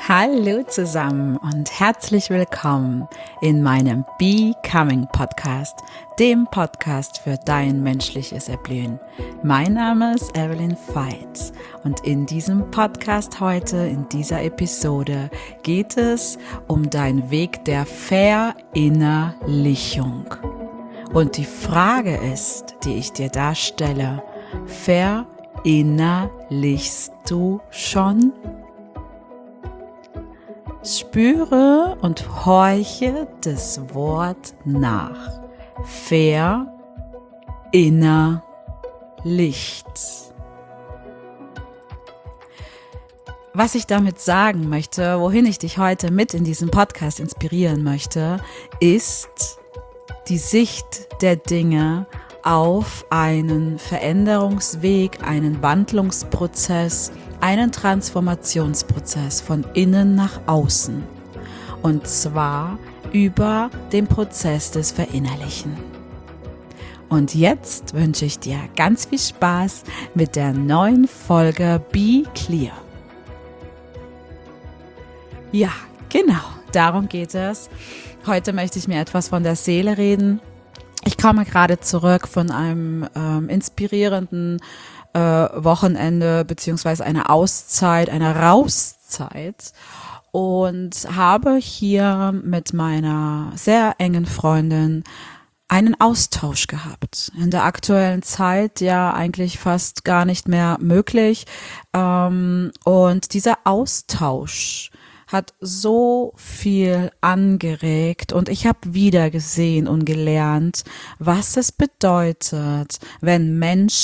Hallo zusammen und herzlich willkommen in meinem Becoming Podcast, dem Podcast für dein menschliches Erblühen. Mein Name ist Evelyn Veits und in diesem Podcast heute, in dieser Episode, geht es um deinen Weg der Verinnerlichung. Und die Frage ist, die ich dir da stelle, verinnerlichst du schon? Spüre und horche das Wort nach. Verinnerlicht. Was ich damit sagen möchte, wohin ich dich heute mit in diesem Podcast inspirieren möchte, ist die Sicht der Dinge auf einen Veränderungsweg, einen Wandlungsprozess, einen Transformationsprozess von innen nach außen. Und zwar über den Prozess des Verinnerlichen. Und jetzt wünsche ich dir ganz viel Spaß mit der neuen Folge Be Clear. Ja, genau, darum geht es. Heute möchte ich mir etwas von der Seele reden. Ich komme gerade zurück von einem inspirierenden Wochenende beziehungsweise eine Auszeit, eine Rauszeit und habe hier mit meiner sehr engen Freundin einen Austausch gehabt. In der aktuellen Zeit ja eigentlich fast gar nicht mehr möglich und dieser Austausch hat so viel angeregt und ich habe wieder gesehen und gelernt, was es bedeutet, wenn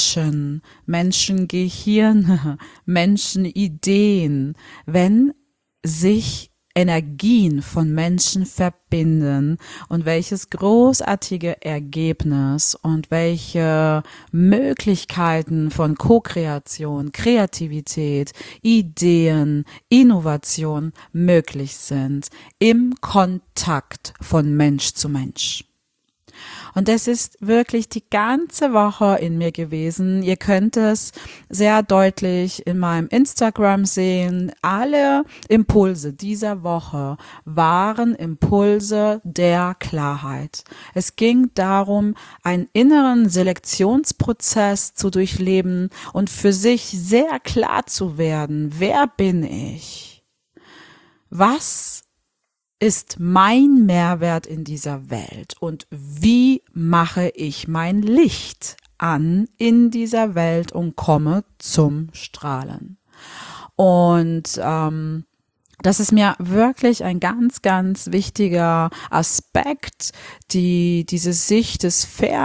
Menschengehirne, Menschenideen, wenn sich Energien von Menschen verbinden und welches großartige Ergebnis und welche Möglichkeiten von Co-Kreation, Kreativität, Ideen, Innovation möglich sind im Kontakt von Mensch zu Mensch. Und das ist wirklich die ganze Woche in mir gewesen. Ihr könnt es sehr deutlich in meinem Instagram sehen. Alle Impulse dieser Woche waren Impulse der Klarheit. Es ging darum, einen inneren Selektionsprozess zu durchleben und für sich sehr klar zu werden. Wer bin ich? Was ist mein Mehrwert in dieser Welt und wie mache ich mein Licht an in dieser Welt und komme zum Strahlen? Und das ist mir wirklich ein ganz, ganz wichtiger Aspekt, diese Sicht des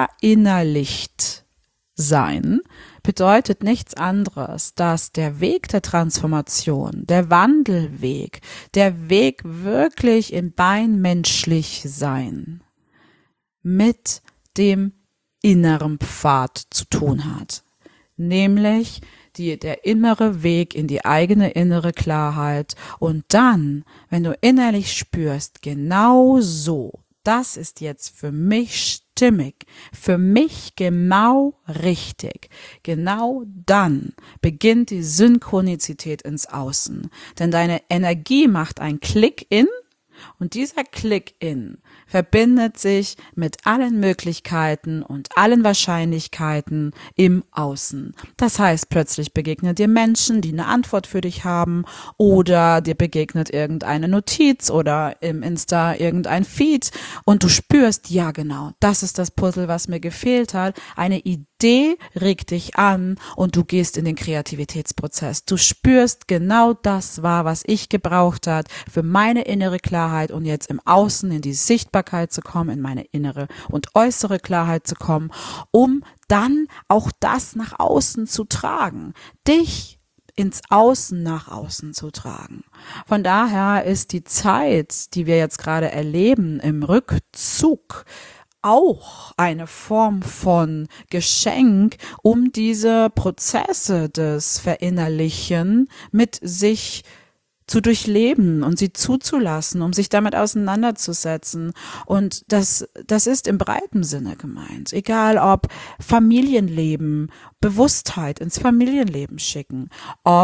Verinnerlicht-Sein bedeutet nichts anderes, dass der Weg der Transformation, der Wandelweg, der Weg wirklich in dein Menschlichsein mit dem inneren Pfad zu tun hat. Nämlich der innere Weg in die eigene innere Klarheit und dann, wenn du innerlich spürst, genau so, das ist jetzt für mich stimmig, für mich genau richtig. Genau dann beginnt die Synchronizität ins Außen. Denn deine Energie macht einen Click-In und dieser Click-In verbindet sich mit allen Möglichkeiten und allen Wahrscheinlichkeiten im Außen. Das heißt, plötzlich begegnen dir Menschen, die eine Antwort für dich haben oder dir begegnet irgendeine Notiz oder im Insta irgendein Feed und du spürst, ja genau, das ist das Puzzle, was mir gefehlt hat. Eine Idee regt dich an und du gehst in den Kreativitätsprozess. Du spürst, genau das war, was ich gebraucht hat für meine innere Klarheit und jetzt im Außen in die Sichtbarkeit zu kommen, in meine innere und äußere Klarheit zu kommen, um dann auch das nach außen zu tragen, dich ins Außen nach außen zu tragen. Von daher ist die Zeit, die wir jetzt gerade erleben, im Rückzug auch eine Form von Geschenk, um diese Prozesse des Verinnerlichen mit sich zu durchleben und sie zuzulassen, um sich damit auseinanderzusetzen. Und das ist im breiten Sinne gemeint. Egal ob Familienleben, Bewusstheit ins Familienleben schicken, ob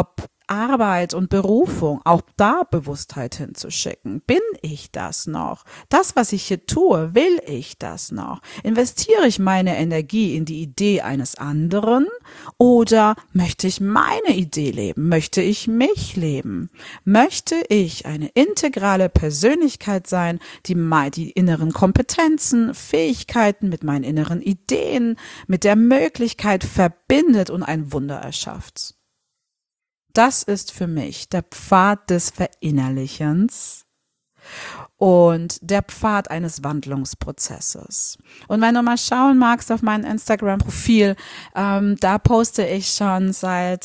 Arbeit und Berufung, auch da Bewusstheit hinzuschicken. Bin ich das noch? Das, was ich hier tue, will ich das noch? Investiere ich meine Energie in die Idee eines anderen oder möchte ich meine Idee leben? Möchte ich mich leben? Möchte ich eine integrale Persönlichkeit sein, die inneren Kompetenzen, Fähigkeiten mit meinen inneren Ideen, mit der Möglichkeit verbindet und ein Wunder erschafft? Das ist für mich der Pfad des Verinnerlichens und der Pfad eines Wandlungsprozesses. Und wenn du mal schauen magst auf mein Instagram-Profil, da poste ich schon seit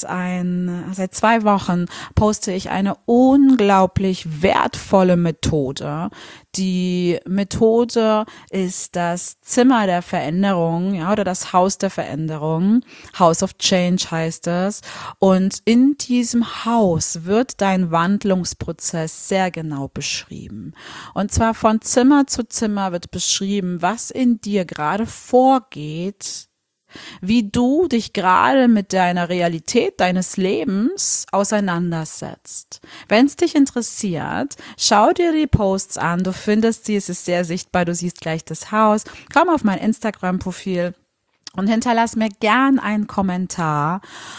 2 Wochen, poste ich eine unglaublich wertvolle Methode. Die Methode ist das Zimmer der Veränderung, ja, oder das Haus der Veränderung. House of Change heißt es. Und in diesem Haus wird dein Wandlungsprozess sehr genau beschrieben. Und zwar von Zimmer zu Zimmer wird beschrieben, was in dir gerade vorgeht, wie du dich gerade mit deiner Realität deines Lebens auseinandersetzt. Wenn es dich interessiert, schau dir die Posts an, du findest sie, es ist sehr sichtbar, du siehst gleich das Haus. Komm auf mein Instagram-Profil und hinterlass mir gern einen Kommentar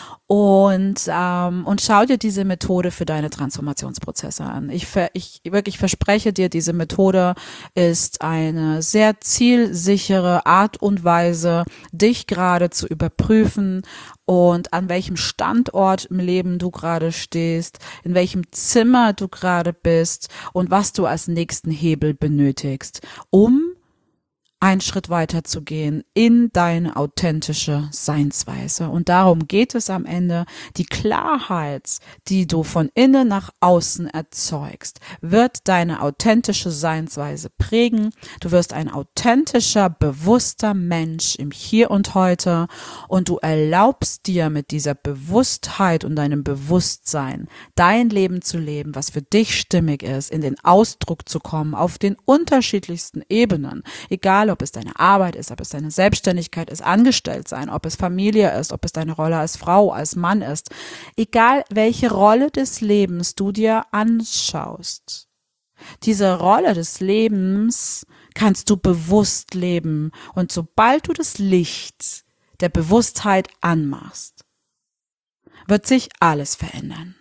und schau dir diese Methode für deine Transformationsprozesse an. Ich wirklich verspreche dir, diese Methode ist eine sehr zielsichere Art und Weise, dich gerade zu überprüfen und an welchem Standort im Leben du gerade stehst, in welchem Zimmer du gerade bist und was du als nächsten Hebel benötigst, um einen Schritt weiter zu gehen in deine authentische Seinsweise. Und darum geht es am Ende. Die Klarheit, die du von innen nach außen erzeugst, wird deine authentische Seinsweise prägen. Du wirst ein authentischer, bewusster Mensch im Hier und Heute und du erlaubst dir mit dieser Bewusstheit und deinem Bewusstsein dein Leben zu leben, was für dich stimmig ist, in den Ausdruck zu kommen, auf den unterschiedlichsten Ebenen, egal ob es deine Arbeit ist, ob es deine Selbstständigkeit ist, angestellt sein, ob es Familie ist, ob es deine Rolle als Frau, als Mann ist, egal welche Rolle des Lebens du dir anschaust. Diese Rolle des Lebens kannst du bewusst leben und sobald du das Licht der Bewusstheit anmachst, wird sich alles verändern.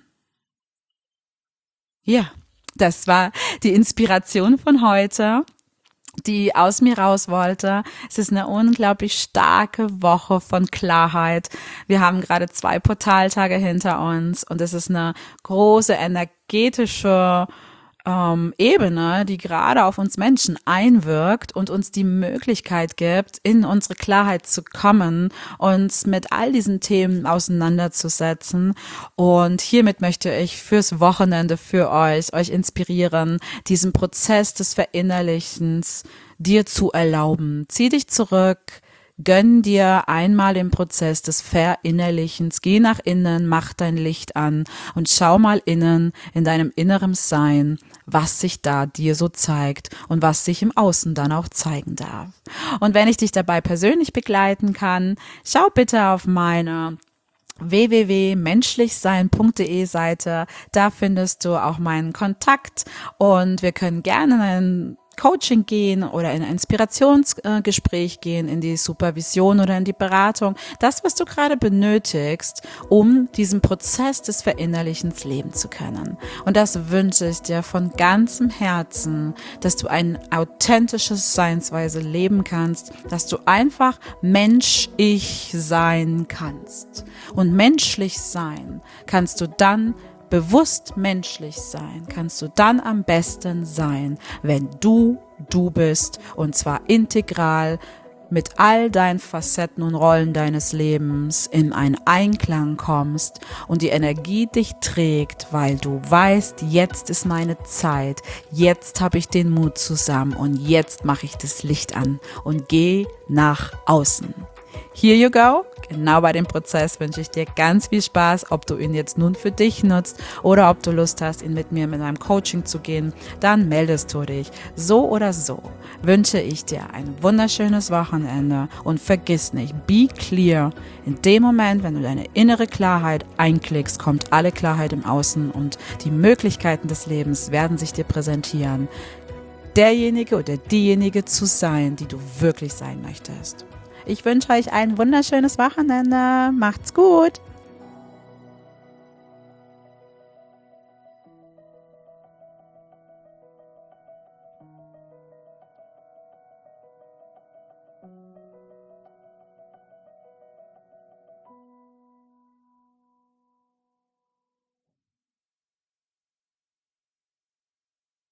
Ja, das war die Inspiration von heute, die aus mir raus wollte. Es ist eine unglaublich starke Woche von Klarheit. Wir haben gerade 2 Portaltage hinter uns und es ist eine große energetische Ebene, die gerade auf uns Menschen einwirkt und uns die Möglichkeit gibt, in unsere Klarheit zu kommen, uns mit all diesen Themen auseinanderzusetzen. Und hiermit möchte ich fürs Wochenende für euch inspirieren, diesen Prozess des Verinnerlichens dir zu erlauben. Zieh dich zurück. Gönn dir einmal den Prozess des Verinnerlichens, geh nach innen, mach dein Licht an und schau mal innen, in deinem inneren Sein, was sich da dir so zeigt und was sich im Außen dann auch zeigen darf. Und wenn ich dich dabei persönlich begleiten kann, schau bitte auf meine www.menschlichsein.de Seite, da findest du auch meinen Kontakt und wir können gerne einen Coaching gehen oder in ein Inspirationsgespräch gehen, in die Supervision oder in die Beratung. Das, was du gerade benötigst, um diesen Prozess des Verinnerlichens leben zu können. Und das wünsche ich dir von ganzem Herzen, dass du eine authentische Seinsweise leben kannst, dass du einfach Mensch-Ich sein kannst. Und menschlich sein kannst du dann bewusst menschlich sein, kannst du dann am besten sein, wenn du bist und zwar integral mit all deinen Facetten und Rollen deines Lebens in einen Einklang kommst und die Energie dich trägt, weil du weißt, jetzt ist meine Zeit, jetzt habe ich den Mut zusammen und jetzt mache ich das Licht an und gehe nach außen. Here you go. Genau bei dem Prozess wünsche ich dir ganz viel Spaß, ob du ihn jetzt nun für dich nutzt oder ob du Lust hast, ihn mit mir mit einem Coaching zu gehen, dann meldest du dich. So oder so wünsche ich dir ein wunderschönes Wochenende und vergiss nicht, be clear. In dem Moment, wenn du deine innere Klarheit einklickst, kommt alle Klarheit im Außen und die Möglichkeiten des Lebens werden sich dir präsentieren, derjenige oder diejenige zu sein, die du wirklich sein möchtest. Ich wünsche euch ein wunderschönes Wochenende. Macht's gut.